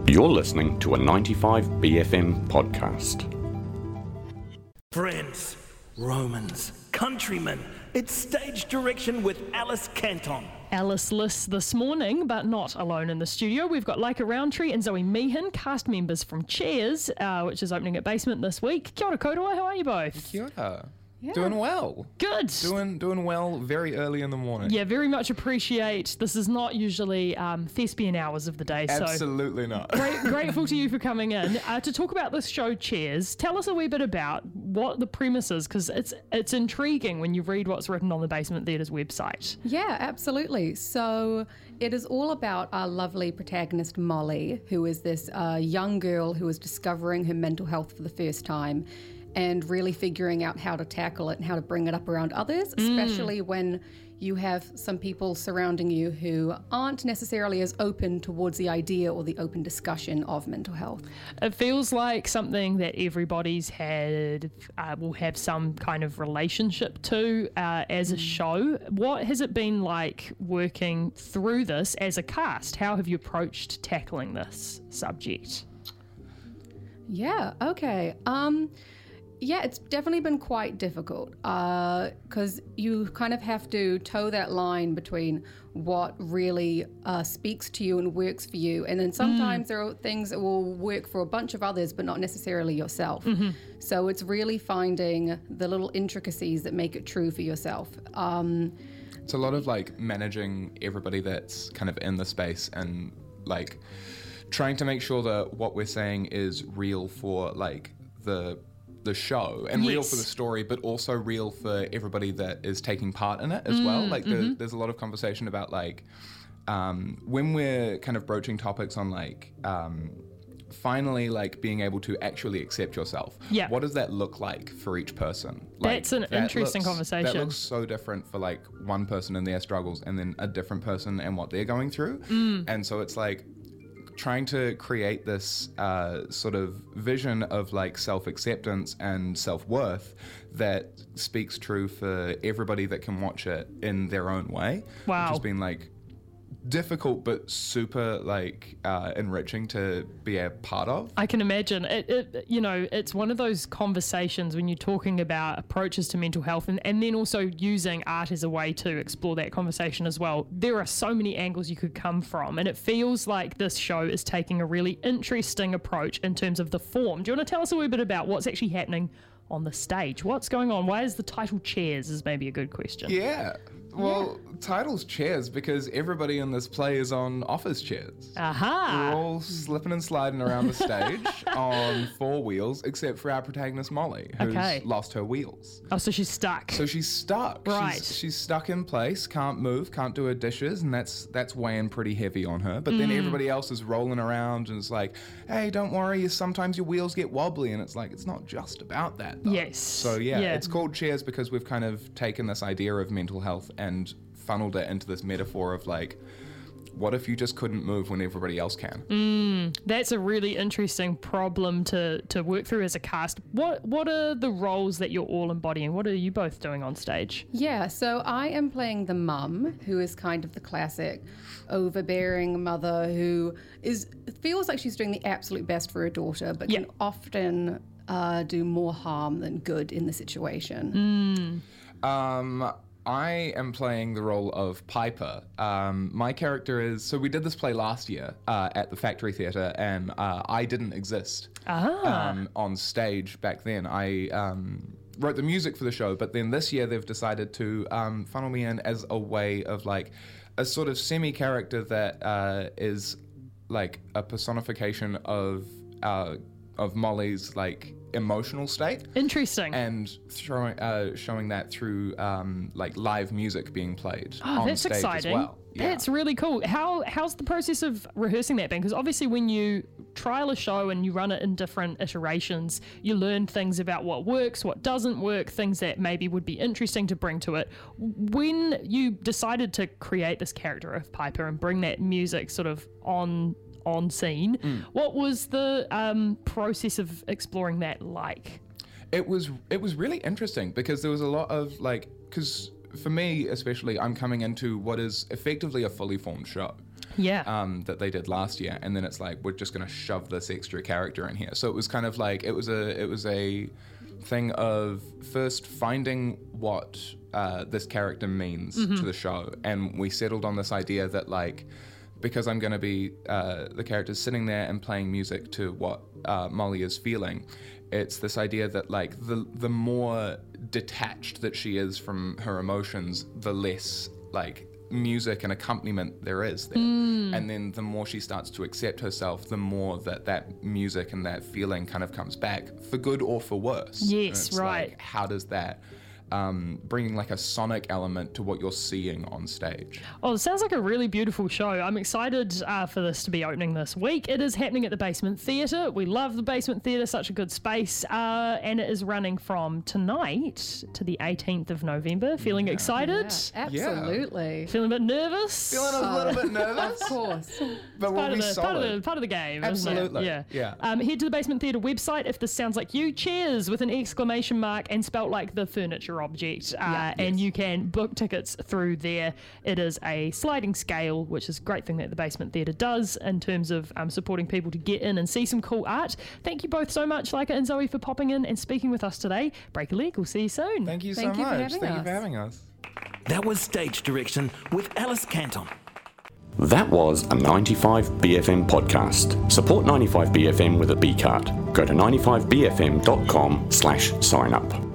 You're listening to a 95BFM podcast. Friends, Romans, countrymen, it's Stage Direction with Alice Canton. Alice Liss this morning, but not alone in the studio. We've got Laika Roundtree and Zoe Meehan, cast members from Cheers, which is opening at Basement this week. Kia ora kouroa, how are you both? Kia ora. Yeah. Doing well. Good. Doing well very early in the morning. Yeah, very much appreciate. This is not usually thespian hours of the day. Absolutely not. Grateful to you for coming in to talk about this show, Cheers. Tell us a wee bit about what the premise is, because it's intriguing when you read what's written on the Basement Theatre's website. Yeah, absolutely. So it is all about our lovely protagonist, Molly, who is this young girl who is discovering her mental health for the first time and really figuring out how to tackle it and how to bring it up around others, especially when you have some people surrounding you who aren't necessarily as open towards the idea or the open discussion of mental health. It feels like something that everybody's had, will have some kind of relationship to as a show. What has it been like working through this as a cast? How have you approached tackling this subject? Yeah, okay. Yeah, it's definitely been quite difficult because you kind of have to toe that line between what really speaks to you and works for you. And then sometimes there are things that will work for a bunch of others, but not necessarily yourself. Mm-hmm. So it's really finding the little intricacies that make it true for yourself. It's a lot of like managing everybody that's kind of in the space and like trying to make sure that what we're saying is real for like the show and real for the story, but also real for everybody that is taking part in it as well. Like there's a lot of conversation about like when we're kind of broaching topics on like finally like being able to actually accept yourself. Yeah. What does that look like for each person? Like, that's an interesting conversation. That looks so different for like one person and their struggles and then a different person and what they're going through. And so it's like trying to create this sort of vision of like self-acceptance and self-worth that speaks true for everybody that can watch it in their own way. Wow. Which has been like difficult but super like enriching to be a part of. I can imagine it you know, it's one of those conversations when you're talking about approaches to mental health and then also using art as a way to explore that conversation as well. There are so many angles you could come from, and it feels like this show is taking a really interesting approach in terms of the form. Do you want to tell us a wee bit about what's actually happening on the stage? What's going on? Why is the title Cheers is maybe a good question. Yeah. Well, title's Cheers because everybody in this play is on office chairs. Aha! We're all slipping and sliding around the stage on four wheels, except for our protagonist Molly, who's lost her wheels. Oh, so she's stuck. So she's stuck. Right. She's stuck in place, can't move, can't do her dishes, and that's weighing pretty heavy on her. But then everybody else is rolling around and it's like, hey, don't worry, sometimes your wheels get wobbly. And it's like, it's not just about that, though. Yes. So yeah, it's called Cheers because we've kind of taken this idea of mental health and funneled it into this metaphor of like, what if you just couldn't move when everybody else can? That's a really interesting problem to work through as a cast. What are the roles that you're all embodying? What are you both doing on stage? Yeah, so I am playing the mum, who is kind of the classic overbearing mother who feels like she's doing the absolute best for her daughter, but can often do more harm than good in the situation. I am playing the role of Piper. My character is... So we did this play last year at the Factory Theatre, and I didn't exist on stage back then. I wrote the music for the show, but then this year they've decided to funnel me in as a way of like a sort of semi-character that is like a personification of Molly's like emotional state. Interesting. And showing that through like live music being played on that's stage exciting. as well. Yeah. That's really cool. How's the process of rehearsing that been? Because obviously when you trial a show and you run it in different iterations, you learn things about what works, what doesn't work, things that maybe would be interesting to bring to it. When you decided to create this character of Piper and bring that music sort of on scene, what was the process of exploring that like? It was really interesting because there was a lot of like, because for me especially, I'm coming into what is effectively a fully formed show. that they did last year, and then it's like we're just going to shove this extra character in here. So it was kind of like it was a thing of first finding what this character means to the show, and we settled on this idea that like, because I'm going to be the character sitting there and playing music to what Molly is feeling, it's this idea that like the more detached that she is from her emotions, the less like music and accompaniment there is there. And then the more she starts to accept herself, the more that music and that feeling kind of comes back, for good or for worse. Yes, it's right. Like, how does that bringing like a sonic element to what you're seeing on stage? Oh, it sounds like a really beautiful show. I'm excited for this to be opening this week. It is happening at the Basement Theatre. We love the Basement Theatre, such a good space. And it is running from tonight to the 18th of November. Feeling excited? Yeah, absolutely. Feeling a bit nervous? Feeling a little bit nervous, Of course. but we'll be solid. Part of the game. Absolutely. Isn't it? Yeah. Head to the Basement Theatre website if this sounds like you. Cheers with an exclamation mark and spelt like the furniture object. And you can book tickets through there. It is a sliding scale, which is a great thing that the Basement Theatre does in terms of supporting people to get in and see some cool art. Thank you both so much, Laika and Zoe, for popping in and speaking with us today. Break a leg. We'll see you soon. Thank you so Thank you for much. having Thank you us. for having us. That was Stage Direction with Alice Canton. That was a 95BFM podcast. Support 95BFM with a B card. Go to 95BFM.com/sign up.